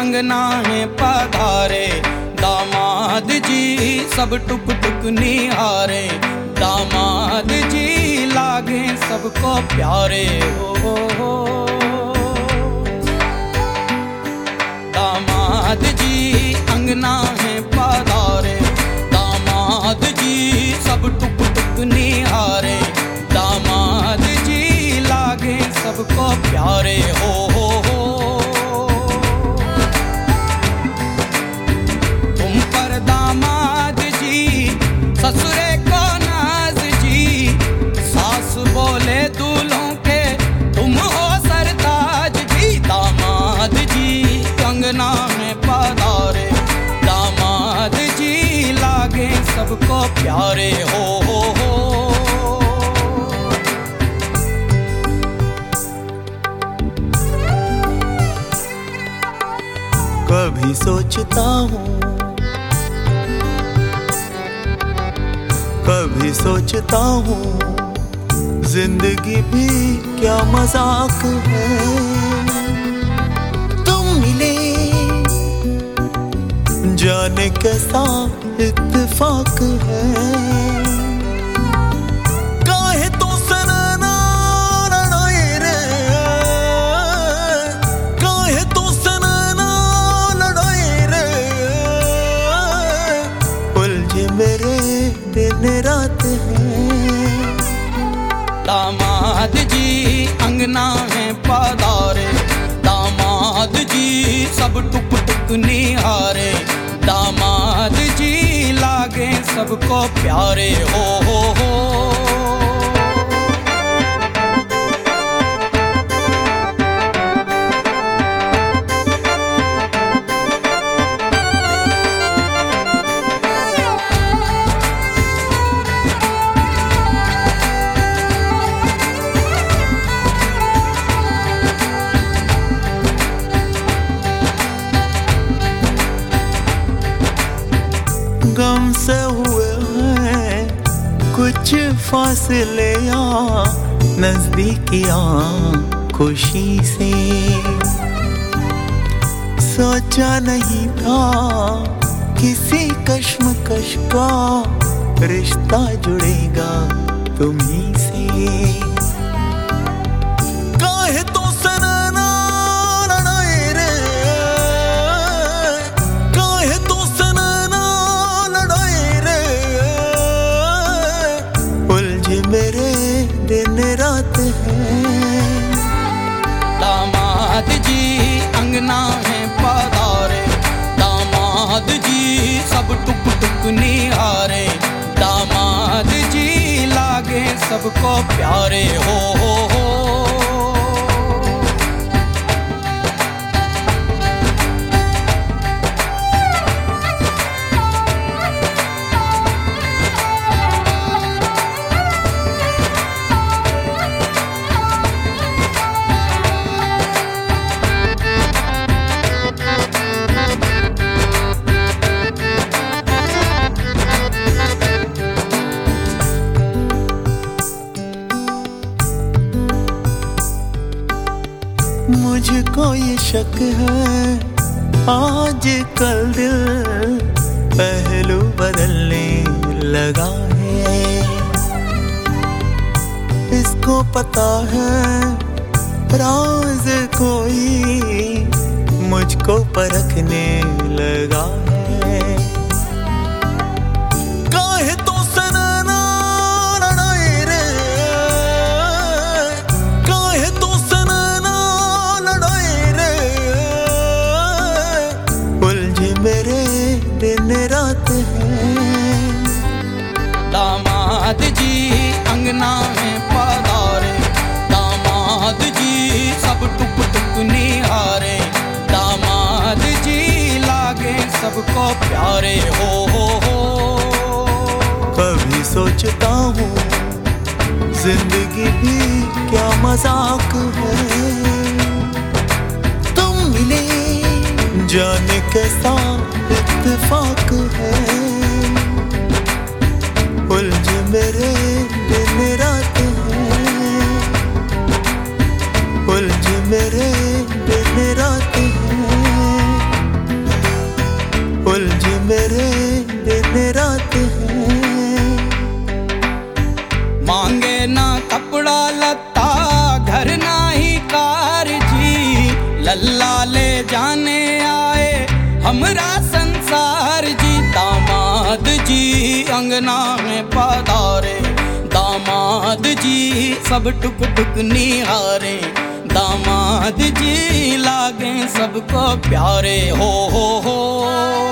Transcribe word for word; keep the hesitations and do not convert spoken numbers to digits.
अंगना है पधारे, दामाद जी सब टुक टुक निहारे, दामाद जी लागे सबको प्यारे हो, हो, हो। दामाद जी अंगना है पधारे, दामाद जी सब टुक टुक निहारे, दामाद जी लागे सबको प्यारे हो, हो, हो। तुम पर दामाद जी ससुरे को नाज जी, सास बोले दूल्हों के तुम हो सरताज जी, दामाद जी अंगना में पधारे, दामाद जी लागे सबको प्यारे हो, हो, हो। कभी सोचता हूँ, कभी सोचता हूँ, जिंदगी भी क्या मजाक है। तुम मिले जाने कैसा इत्तेफाक है, काहे तो सनना लड़ाए रे, काहे तो सनना लड़ाए रे, उलझे मेरे दिन रात है। दामाद जी अंगना है पधारे, दामाद जी सब टुक टुक निहारे, दामाद जी लागे सबको प्यारे हो, हो, हो। गम से हुए हैं कुछ फासले या नजदीकियां, खुशी से सोचा नहीं था किसी कश्मकश का रिश्ता जुड़ेगा तुम्ही से, काहे तो सनना लड़ाए रे, काहे तो सनना लड़ाए रे, उलझे मेरे दिन रात है। दामाद जी अंगना है पधारे, दामाद जी सब टुक टुक निहारे, दामाद जी लागे सबको प्यारे हो, हो, हो। मुझको ये शक है आज कल दिल पहलू बदलने लगा है, इसको पता है राज कोई मुझको परखने लगा है, काहे तो सनना लड़ाए रे, काहे तो सनना लड़ाए रे, उलझे मेरे दिन रात है। दामाद जी अंगना में पधारे, दामाद जी सब टुक टुक निहारे, दामाद जी लागे सबको प्यारे हो, हो, हो। कभी सोचता हूँ जिंदगी भी क्या मजाक है, तुम मिले जाने कैसा इत्तेफाक है, उलझे मेरे दिन रात है, उलझे मेरे दिन रात है। हमरा संसार जी दामाद जी अंगना में पधारे दामाद जी सब टुक टुक निहारे दामाद जी लागे सबको प्यारे हो हो हो